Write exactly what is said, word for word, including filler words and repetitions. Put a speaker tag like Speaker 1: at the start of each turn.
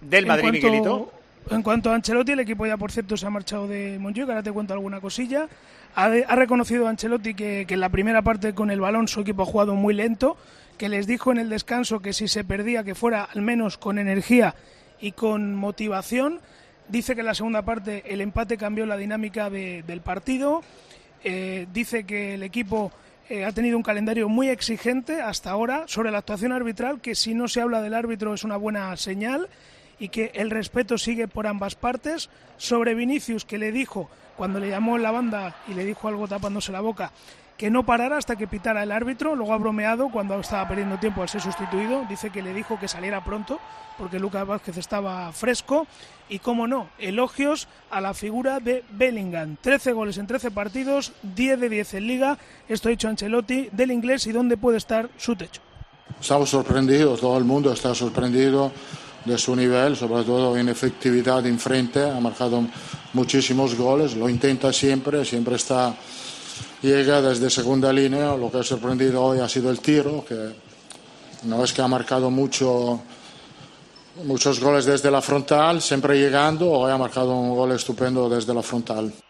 Speaker 1: Del Madrid,
Speaker 2: en cuanto,
Speaker 1: Miguelito.
Speaker 2: En cuanto a Ancelotti, el equipo ya por cierto se ha marchado de Montjuic, ahora te cuento alguna cosilla. Ha, de, ha reconocido Ancelotti que, que en la primera parte con el balón su equipo ha jugado muy lento, que les dijo en el descanso que si se perdía que fuera al menos con energía y con motivación. Dice que en la segunda parte el empate cambió la dinámica de, del partido. Eh, dice que el equipo eh, ha tenido un calendario muy exigente hasta ahora sobre la actuación arbitral, que si no se habla del árbitro es una buena señal y que el respeto sigue por ambas partes. Sobre Vinicius, que le dijo cuando le llamó en la banda y le dijo algo tapándose la boca, que no parara hasta que pitara el árbitro. Luego ha bromeado cuando estaba perdiendo tiempo al ser sustituido. Dice que le dijo que saliera pronto porque Lucas Vázquez estaba fresco. Y cómo no, elogios a la figura de Bellingham. trece goles en trece partidos, diez de diez en Liga. Esto ha dicho Ancelotti del inglés y dónde puede estar su techo.
Speaker 3: Estamos sorprendidos, todo el mundo está sorprendido de su nivel, sobre todo en efectividad en frente. Ha marcado muchísimos goles, lo intenta siempre, siempre está... llega desde segunda línea. Lo que ha sorprendido hoy ha sido el tiro, que no es que ha marcado mucho, muchos goles desde la frontal, siempre llegando. Hoy ha marcado un gol estupendo desde la frontal.